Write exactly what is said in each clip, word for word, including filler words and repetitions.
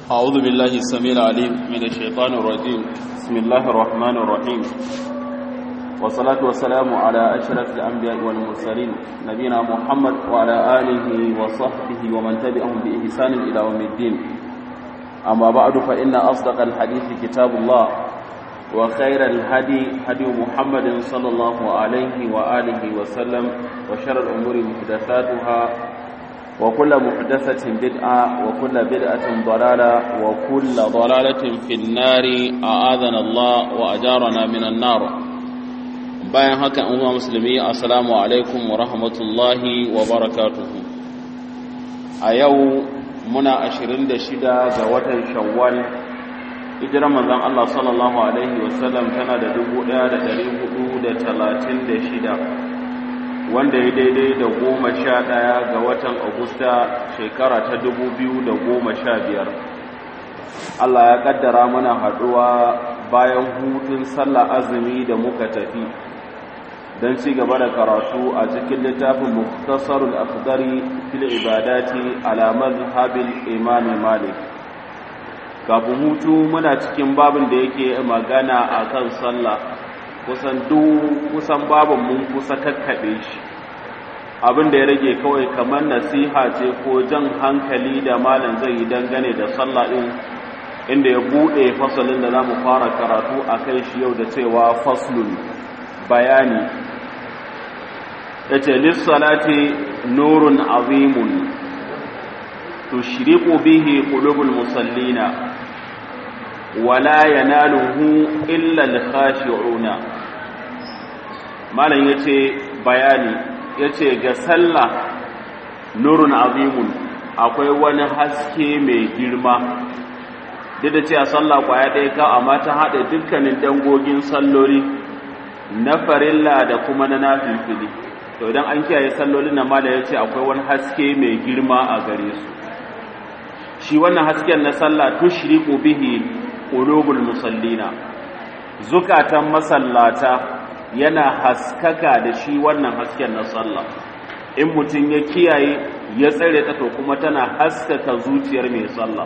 أعوذ بالله السميع العليم من الشيطان الرجيم بسم الله الرحمن الرحيم والصلاة والسلام على أشرف الأنبياء والمرسلين نبينا محمد وعلى آله وصحبه ومن تبعهم بإحسان إلى يوم الدين أما بعد فإن أصدق الحديث كتاب الله وخير الهدي هدي محمد صلى الله عليه وآله وسلم وشر الأمور محدثاتها وكل محدثة بدعة وكل بدعة ضلالة وكل ضلالة في النار أعاذنا الله وأجارنا من النار bayan haka umma musulmi assalamu alaikum wa rahmatullahi wa barakatuhu a yau muna ashirin da shida ga watan shawwal hijirar manzon Allah sallallahu alaihi wasallam tana da dubu ɗaya da ɗari hudu da talatin da shida wanda ya daidai da goma sha ɗaya ga watan Agusta shekara ta dubu biyu da goma sha biyar. Allah ya kaddara mana haɗuwa bayan hutun sallah azumi da muka tafi don ci gaba da karatu a cikin littafin Mukhtasarul Akhdari fil Ibadati ala mazhabil Imam Malik. Kafin hutu muna cikin babin da yake magana akan sallah. kusan duk kusan babu mun kusa kakkaɓe shi abin da ya rage kawai kamar nasiha ce ko jan hankali da malam zai yi dangane da sallah ɗin inda ya buɗe fasalin da za mu fara karatu a kai shi yau da cewa faslun bayani ya ce lissalati nurun azimun tushriqu bihi qulubul musallina wala yanaluhu illa al-khashi'una malan yace bayani yace ga sallah nurun azimun akwai wani haske mai girma duk da cewa sallah kwaya ɗaya ka amma ta hada dukkanin dangogin salloli na farilla da kuma na nafilfili to idan an kiyaye sallolin nan malan yace akwai wani haske mai girma a gare su shi wannan hasken na sallah tushriqu bihi qulubul musallina zukatan masallata yana haskaka da shi wannan hasken na sallah in mutun ya kiyaye ya tsare ta to kuma tana haskaka zuciyar mai sallah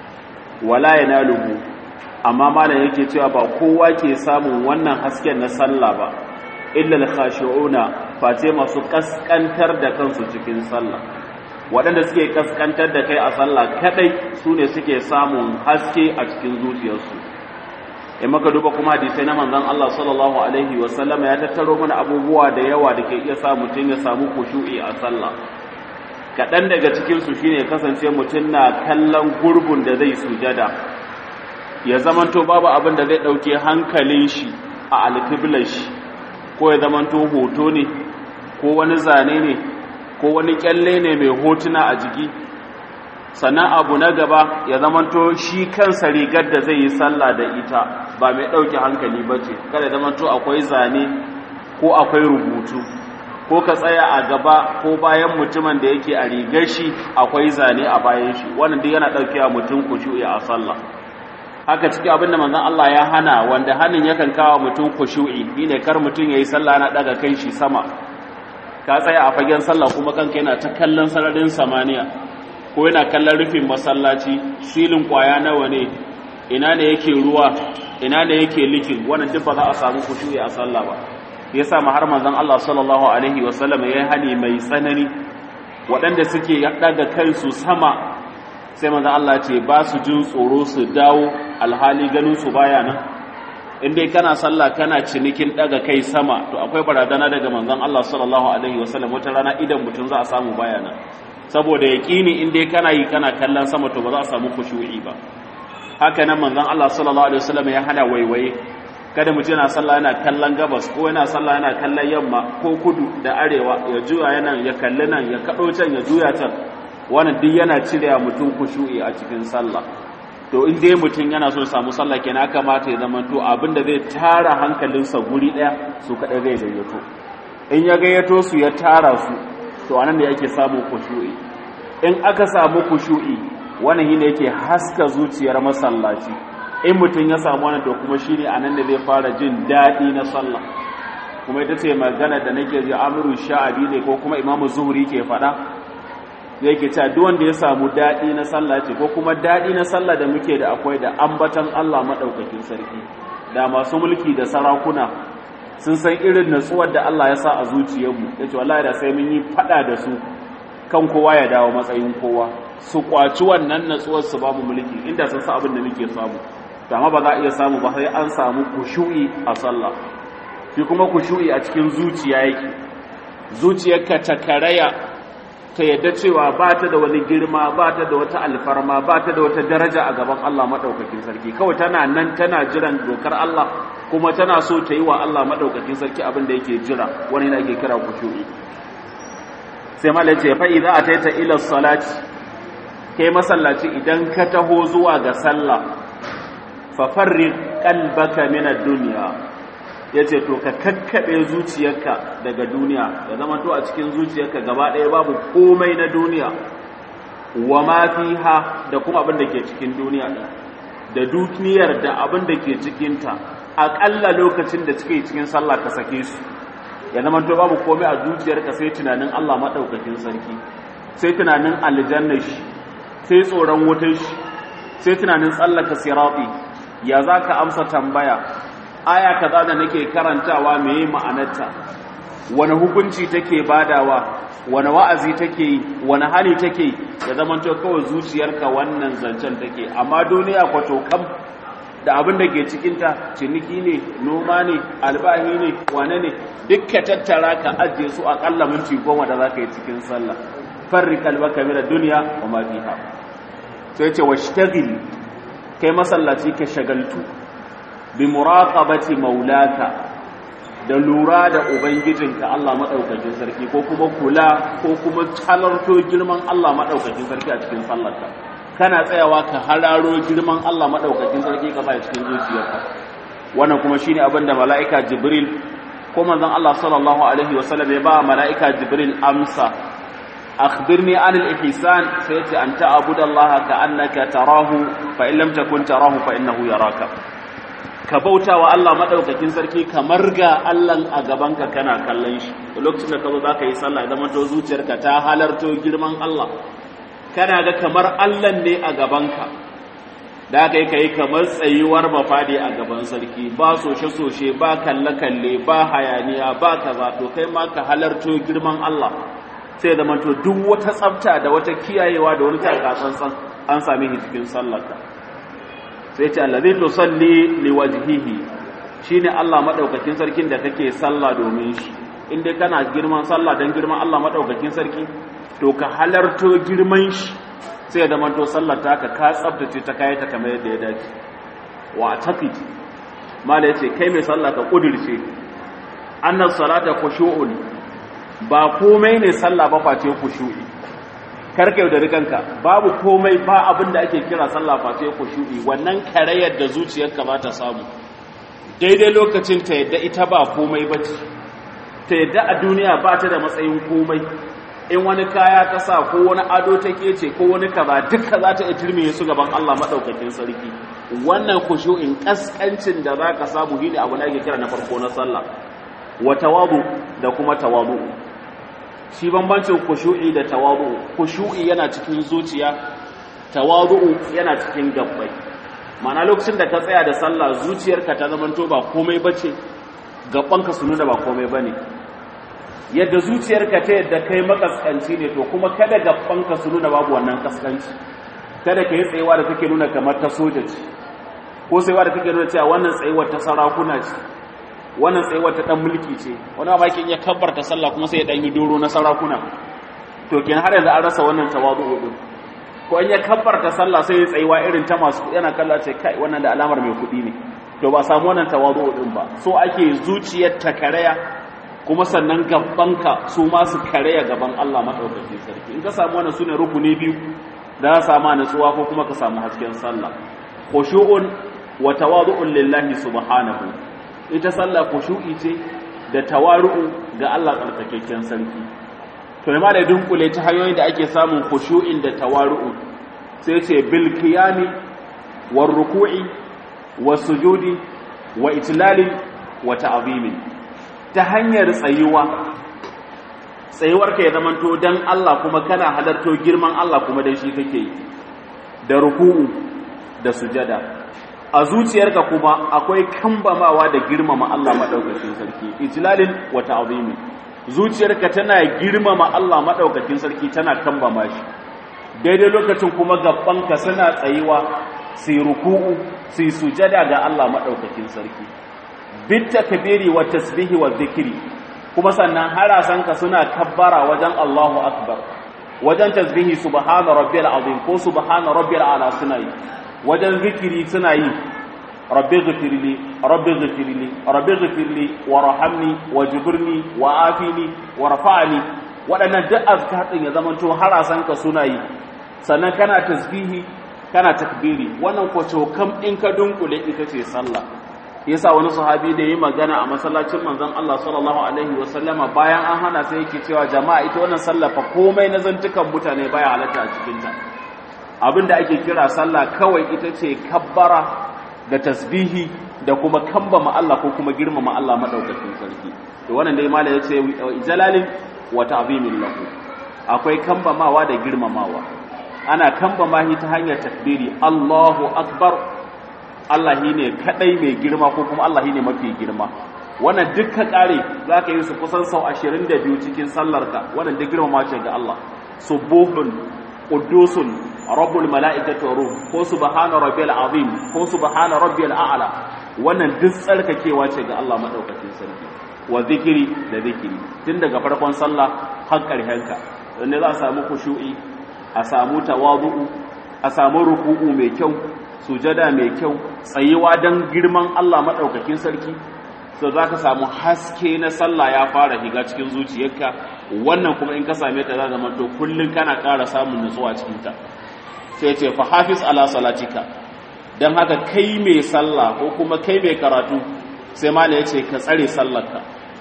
wala yanaluhu amma malam yake cewa ba kowa ke samun wannan hasken na sallah ba illa al-khashi'una face masu kaskantar da kansu cikin sallah waɗanda suke kaskantar da kai a sallah kadai su ne suke samun haske a cikin zuciyarsu in maka duba kuma hadisai na manzon Allah sallallahu alaihi wasallam ya tattaro mana abubuwa da yawa da ke iya sa mutum ya samu khushu'i a sallah kaɗan daga cikin su shine kasance mutum na kallon gurbin da zai sujada ya zamanto babu abin da zai ɗauke hankalin shi a alqiblar shi ko ya zamanto hoto ne ko wani zane ne ko wani kyalle ne mai hotuna a jiki sannan abu na gaba ya zamanto shi kansa rigar da zai yi sallah da ita ba mai ɗauke hankali ba ce kada zamanto akwai zane ko akwai rubutu ko ka tsaya a gaba ko bayan mutumin da yake a rigar shi akwai zane a bayan shi wannan duk yana ɗauke wa mutum kushu'i a sallah haka cikin abin da manzon Allah ya hana wanda hanin yakan kawo mutum kushu'i shine kar mutum yayi sallah yana daga kai shi sama ka tsaya a fagen sallah kuma kanka yana ta kallon sararin samaniya ko yana kallon rufin masallaci silin kwaya nawa ne ina ne yake ruwa ina ne yake likin wannan duk ba za a samu kushu'i a sallah ba yasa ma har manzon Allah sallallahu alaihi wasallam yayi hani mai tsanani waɗanda suke daga kansu sama sai manzon Allah ce ba su jin tsoro su dawo alhali ganin su baya nan in dai kana sallah kana cinikin daga kai sama to akwai barazana daga manzon Allah sallallahu alaihi wasallam wata rana idan mutum za a samu bayana saboda yaqini in dai kana yi kana kallon sama to ba za a samu khushu'i ba haka nan manzon Allah sallallahu alaihi wasallam ya hana waiwaye kada mutum yana sallah yana kallon gabas ko yana sallah yana kallon yamma ko kudu da arewa ya juya yana ya kalli nan ya kado can ya juya can wannan duk yana cire mutum khushu'i a cikin sallah to in dai mutum yana so samu sallah kenan kamata ya zama to abinda zai tara hankalinsa guri daya su kada zai gayyato in ya gayyato su ya tara su to anan da yake samu khushu'i in aka samu khushu'i wannan shine yake haska zuciyar masallaci in mutum ya samu wannan to kuma shine anan da zai fara jin dadi na sallah kuma ita ce magana da nake ji Amru Sha'abi ne ko kuma Imam Zuhri ke fada yake cewa duk wanda ya samu dadi na sallah ce ko kuma dadi na sallah da muke da akwai da ambatan Allah madaukakin sarki da masu mulki da sarakuna sun san irin natsuwar da Allah ya sa a zuciyarmu yace wallahi da sai mun yi fada da su kan kowa ya dawo matsayin kowa su kwaci wannan natsuwar su babu mulki inda sun sa abin da muke samu amma ba za a iya samu ba sai an samu kushu'i a sallah shi kuma kushu'i a cikin zuciya yake zuciyarka ta karaya ta yadda cewa ba ta da wani girma ba ta da wata alfarma ba ta da wata daraja a gaban Allah madaukakin sarki kawai tana nan tana jiran dokar Allah kuma tana so ta yi wa Allah madaukakin sarki abin da yake jira wani da ake kira kushu'i sai malai ce fa idza ataita ila salati kai masallaci idan ka taho zuwa ga sallah fa farriq qalbaka min ad-dunya yace to ka kakkabe zuciyarka daga duniya ya zama to a cikin zuciyarka gaba ɗaya babu komai na duniya wa ma fiha da kuma abin da ke cikin duniya da duniyar da abin da ke cikin ta akalla lokacin da cike cikin sallah ka sake su ya zama to babu komai a zuciyarka sai tunanin Allah madaukakin sarki sai tunanin aljanna shi sai tsoron wutar shi sai tunanin tsallaka sirati ya zaka amsa tambaya aya kaza da nake karantawa meye ma'anarta wani hukunci take badawa wani wa'azi take wani hali take ya zama to kawai zuciyarka wannan zancen take amma duniya kwato kam da abin da ke cikinta ciniki ne noma ne albahi ne wane ne dukka tattara ka ajiye su akalla minti goma da za ka yi cikin sallah farri kalbaka mina duniya wa ma fiha sai ce washtagil kai masallaci ka shagaltu bi muraqabati maulaka da lura da ubangijinka Allah madaukakin sarki ko kuma kula ko kuma halarto girman Allah madaukakin sarki a cikin sallarka kana tsayawa ka hararo girman Allah madaukakin sarki ka bai cikin zuciyarka wannan kuma shine abin da malaika Jibril ko manzon Allah sallallahu alaihi wasallam ya ba malaika Jibril amsa akhbirni anil ihsan sayati an ta'budallaha ka'annaka tarahu fa in lam takun tarahu fa innahu yaraka ka bautawa Allah madaukakin sarki kamar ga Allah a gabanka kana kallon shi lokacin da ka zo zaka yi sallah idan manto zuciyarka ta halarto girman Allah kana ga kamar Allah ne a gabanka da kai kai kamar tsayuwar mafadi a gaban sarki ba soshe-soshe ba kalle-kalle ba hayaniya ba kaza to kai ma ka halarto girman Allah sai da manto duk wata tsafta da wata kiyayewa da wani takatsantsan an same shi cikin sallarka sai ce allazi tusalli liwajhihi shine Allah madaukakin sarkin da kake sallah domin shi inda kana girman sallah dan girman Allah madaukakin sarki to ka halarto girman shi sai da manto sallar ta ka ka tsaftace ta kai ta kamar yadda ya dace wa taqid mala yace kai mai sallah ka kudirce annas salata khushu'un ba komai ne sallah ba face khushu'i karka yau da rikanka babu komai ba abin da ake kira sallah face khushu'i wannan karayar da zuciyarka ba ta samu daidai lokacin ta yadda ita ba komai bace ta yadda a duniya ba ta da matsayin komai in wani kaya ta sa ko wani ado take ce ko wani kaza duka za ta itirmiye su gaban Allah madaukakin sarki wannan khushu'in kaskancin da zaka samu shine abu da ake kira na farko na sallah wa tawadu da kuma tawadu shi bambancin khushu'i da tawadu khushu'i yana cikin zuciya tawadu yana cikin gabbai ma'ana lokacin da ka tsaya da sallah zuciyarka ta zamanto ba komai bace gabbanka su nuna ba komai bane yadda zuciyarka ta yadda kai makaskanci ne to kuma kada gabbanka su nuna babu wannan kaskanci kada kai tsayewa da take nuna kamar ta soja ce ko tsayewa da take nuna cewa wannan tsayewar ta sarakuna ce wannan tsayewar ta dan mulki ce wani bakin ya kabbarta sallah kuma sai ya dan yi doro na sarakuna to kin har yanzu an rasa wannan tawadu'u din ko in ya kabbarta sallah sai ya tsayuwa irin ta masu yana kalla ce kai wannan da alamar mai kudi ne to ba samu wannan tawadu'u din ba so ake zuciyar ta karaya kuma sannan gabanka su ma su karaya gaban Allah madaukakin sarki in ka samu wannan sune rukuni biyu da za samu nutsuwa ko kuma ka samu hasken sallah khushu'un wa tawadu'un lillahi subhanahu ita sallah khushu'i ce da tawaru'u ga Allah tsarkakekken sarki to ma da dunkule ta hanyoyin da ake samun khushu'in da tawaru'u sai ce bil qiyami war ruku'i was sujudi wa itlali wa ta'zimi ta hanyar tsayuwa tsayuwarka ya zamanto dan Allah kuma kana halarto girman Allah kuma dan shi kake yi da ruku'u da sujada a zuciyarka kuma akwai kambamawa da girmama Allah madaukakin sarki ijlalin wa ta'zimi zuciyarka tana girmama Allah madaukakin sarki tana kambama shi daidai lokacin kuma gabbanka suna tsayuwa sai ruku'u sai sujada ga Allah madaukakin sarki bit takbiri wa tasbihi wa dhikri kuma sannan harasanka suna kabbara wajen Allahu akbar wajen tasbihi subhana rabbiyal azim ko subhana rabbiyal ala suna yi wajen zikiri suna yi rabbi ghfirli rabbi ghfirli rabbi ghfirli warhamni wajburni wa'afini warfa'ni wadannan duk azkar din ya zamanto harasanka suna yi sannan kana tasbihi kana takbiri wannan ko cokam in ka dunkule ita ce sallah yasa wani sahabi da yayi magana a masallacin manzon Allah sallallahu alaihi wasallama bayan an hana sai yake cewa jama'a ita wannan sallah fa komai na zantukan mutane baya halatta a cikin ta abinda ake kira sallah kawai ita ce kabbara da tasbihi da kuma kambama Allah ko kuma girmama Allah madaukakin sarki to wannan dai malai yace jalalin wa ta'zimin lahu akwai kambamawa da girmamawa ana kambama shi ta hanyar takbiri Allahu akbar Allah ne kadai mai girma ko kuma Allah ne mafi girma wannan dukkan kare zaka yi su kusan sau ashirin da biyu cikin sallarka wannan da girmama ce ga Allah subuhun qudusun rabbul malaikati wa ruh ko subhana rabbil azim ko subhana rabbil a'la wannan duk tsarkakewa ce ga Allah madaukakin sarki wa zikiri da zikiri tun daga farkon sallah har ƙarshen ka wanda za a samu khushu'i a samu tawadu'u a samu ruku'u mai kyau sujada mai kyau tsayuwa dan girman Allah madaukakin sarki so zaka samu haske na sallah ya fara higa cikin zuciyarka wannan kuma in ka same ta za zama to kullun kana ƙara samun nutsuwa cikin ta sai ce fa hafiz ala salatika dan haka kai mai sallah ko kuma kai mai karatu sai malai yace ka tsare sallarka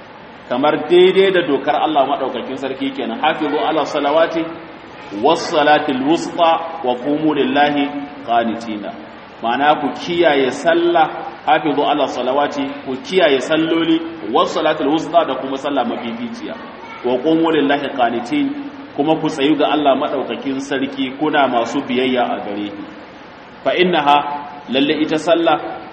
kamar daidai da dokar Allah madaukakin sarki kenan hafizu ala salawati was salatil wusta wa qumu lillahi qanitina ma'ana ku kiyaye sallah hafizu ala salawati ku kiyaye salloli was salatil wusta da kuma sallah mafificiya wa qumu lillahi qanitin kuma ku tsayu ga Allah madaukakin sarki kuna masu biyayya a gare shi fa innaha lalle ita sallah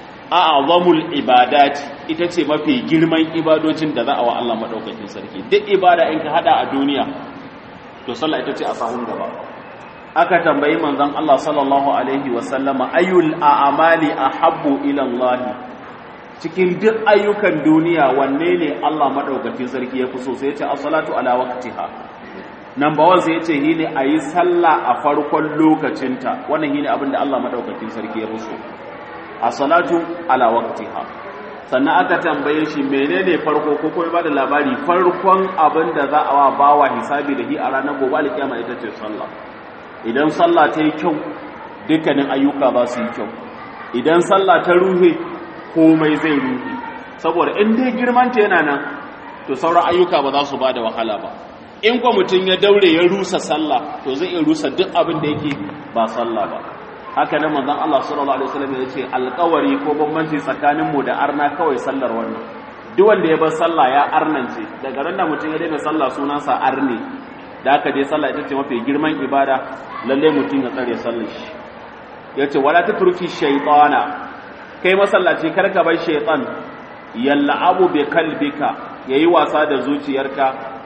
a'zamul ibadat ita ce mafi girman ibadojin da za a wa Allah madaukakin sarki duk ibada in ka hada a duniya to sallah ita ce a sahun gaba aka tambayi manzon Allah sallallahu alaihi wasallama ayyul a'mali ahabbu ila Allah cikin duk ayyukan duniya wanne ne Allah madaukakin sarki ya fi so sai ya ce as-salatu ala waqtiha number one sai ya ce shine ayi sallah a farkon lokacinta wannan shine abin da Allah madaukakin sarki ya fi so as-salatu ala waqtiha sannan aka tambaye shi menene farko ko kuma ba da labari farkon abin da za a wa bawa hisabi da shi a ranar gobe alkiyama ita ce sallah idan sallah ta yi kyau dukkanin ayyuka ba su yi kyau idan sallah ta ruhe komai zai ruhe saboda in dai girman ta yana nan to sauran ayyuka ba za su ba da wahala ba in kwa mutum ya daure ya rusa sallah to zai iya rusa duk abin da yake ba sallah ba haka nan manzon Allah sallallahu alaihi wasallam ya ce alƙawari ko bambanci tsakanin mu da arna kawai sallar wannan duk wanda ya bar sallah ya arnance daga ran da mutum ya daina sallah sunansa arne da aka je sallah ita ce mafi girman ibada lalle mutum ya tsare sallar shi yace wala tatruki shaytana kai masallaci karka bar shaytan yal'abu bi qalbika yayi wasa da zuciyarka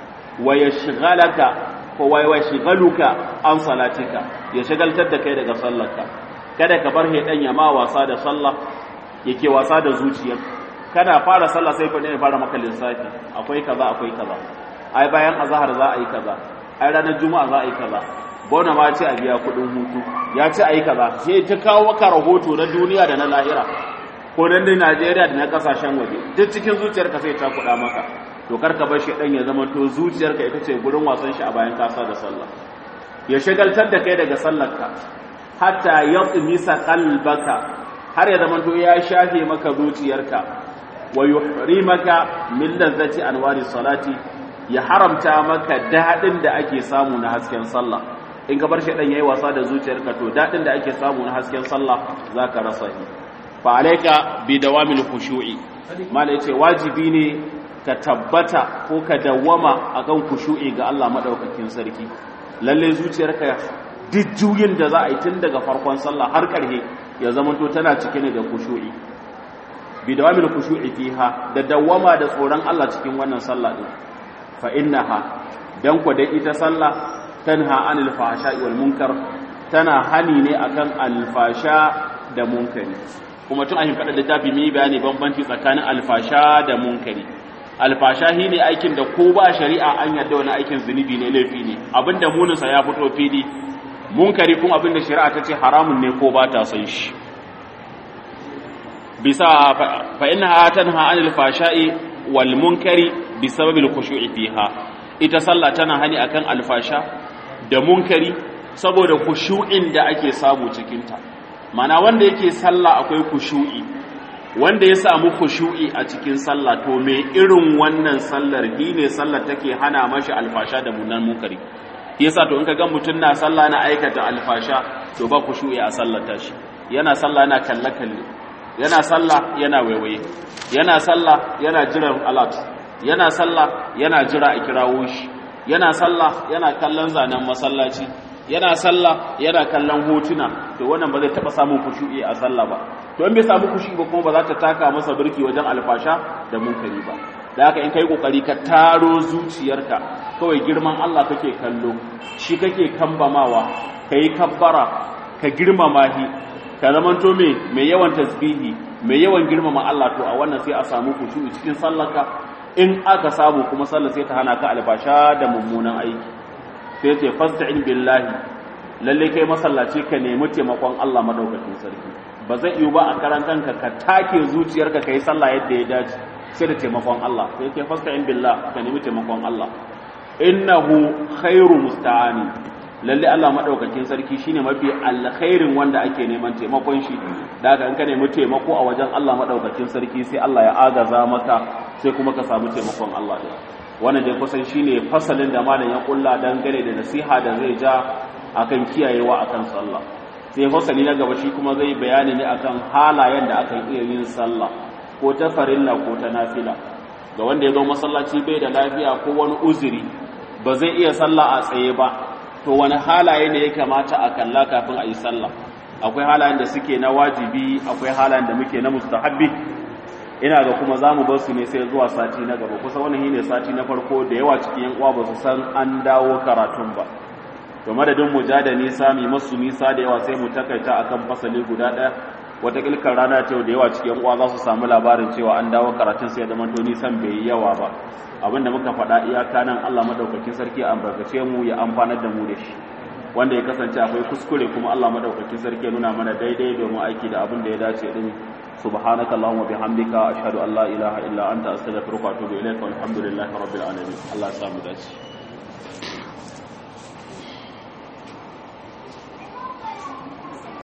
wa yashghalaka ko wai wai shigaluka an salatika ya shagaltar da kai daga sallarka kada ka bar hedan ya ma wasa da sallah yake wasa da zuciyar kada fara sallah sai fa ne fara maka lissafi akwai kaza akwai kaza ai bayan azhar za a yi kaza ai ranar juma'a za a yi kaza bona ma ce a biya kudin hutu ya ce a yi kaza sai ta kawo maka rahoto na duniya da na lahira ko nan da Najeriya da na kasashen waje duk cikin zuciyarka sai ta kuɗa maka to karka bar shedan ya zama to zuciyarka ita ce gurin wasan shi a bayan kasa da sallah ya shagaltar da kai daga sallarka hatta yatmisa qalbaka har ya zama to ya shafe maka zuciyarka wa yuhrimaka min ladzati anwari salati ya haramta maka dadin da ake samu na hasken sallah in ka bar shedan yayi wasa da zuciyarka to dadin da ake samu na hasken sallah zaka rasa shi fa alayka bi dawamil khushu'i mala yace wajibi ne ka tabbata ko ka dawwama akan kushu'i ga Allah madaukakin sarki lalle zuciyarka duk juyin da za a yi tun daga farkon sallah har ƙarshe ya zamanto tana cike ne da kushu'i bi dawamil kushu'i fiha da dawwama da tsoron Allah cikin wannan sallah din fa innaha dan ku dai ita sallah tanha anil fahsha'i wal munkar tana hani ne akan alfasha da munkari kuma tun ahin fada littafi mai bayani bambanci tsakanin alfasha da munkari alfasha shi ne aikin da ko ba shari'a an yadda wani aikin zunubi ne laifi ne abinda muninsa ya fito fili munkari kuma abinda shari'a ta ce haramun ne ko ba ta san shi bisa fa innaha tanha anil fashai wal munkari bisababil khushu'i fiha ita sallah tana hani akan alfasha da munkari saboda khushu'in da ake samu cikin ta mana wanda yake sallah akwai khushu'i wanda ya samu khushu'i a cikin sallah to me irin wannan sallar hi ne sallar take hana mashi alfasha da munan munkari yasa to in ka ga mutun na sallah na aikata alfasha to ba khushu'i a sallar tashi yana sallah yana kalle kalle yana sallah yana waiwaye yana sallah yana jiran alat yana sallah yana jira a kirawo shi yana sallah yana kallon zanen masallaci yana sallah yana kallon hotuna to wannan ba zai taba samun khushu'i a sallah ba to in bai samu khushu'i ba kuma ba za ta taka masa birki wajen alfasha da munkari ba da haka in kai kokari ka taro zuciyarka kawai girman Allah kake kallo shi kake kambamawa kai kabbara ka girmama shi ka zamanto me mai yawan tasbihi mai yawan girmama Allah to a wannan sai a samu khushu'i cikin sallarka in aka samu kuma sallar sai ta hana ka alfasha da mummunan aiki sai ce fasta'in billahi lalle kai masallaci ka nemi taimakon Allah madaukakin sarki ba zai yi ba a karan kanka ka take zuciyarka kai sallah yadda ya dace sai da taimakon Allah sai ce fasta'in billah ka nemi taimakon Allah innahu khairu musta'ani lalle Allah madaukakin sarki shine mafi alkhairin wanda ake neman taimakon shi da haka in ka nemi taimako a wajen Allah madaukakin sarki sai Allah ya agaza maka sai kuma ka samu taimakon Allah din wannan dai kusan shine fasalin da malam ya kulla dangane da nasiha da zai ja akan kiyayewa akan sallah sai fasali na gaba shi kuma zai bayani ne akan halayen da akan iya yin sallah ko ta farilla ko ta nafila ga wanda ya zo masallaci bai da lafiya ko wani uzuri ba zai iya sallah a tsaye ba to wani halaye ne ya kamata a kalla kafin a yi sallah akwai halayen da suke na wajibi akwai halayen da muke na mustahabbi ina ga kuma zamu bar su ne sai zuwa sati na gaba kusa wannan shine sati na farko da yawa cikin yan uwa ba su san an dawo karatun ba to madadin mu ja da nisa mi masu nisa da yawa sai mu takaita akan fasali guda daya wata kilkar rana ta da yawa cikin yan uwa za su samu labarin cewa an dawo karatun sai da manto nisan bai yi yawa ba abinda muka faɗa iyaka nan Allah madaukakin sarki an barkace mu ya amfanar da mu da shi wanda ya kasance akwai kuskure kuma Allah madaukakin sarki ya nuna mana daidai domin aiki da abin da ya dace din سبحانك اللهم وبحمدك أشهد أن لا إله إلا أنت أستغفرك وأتوب إليك والحمد لله رب العالمين الله يسلمك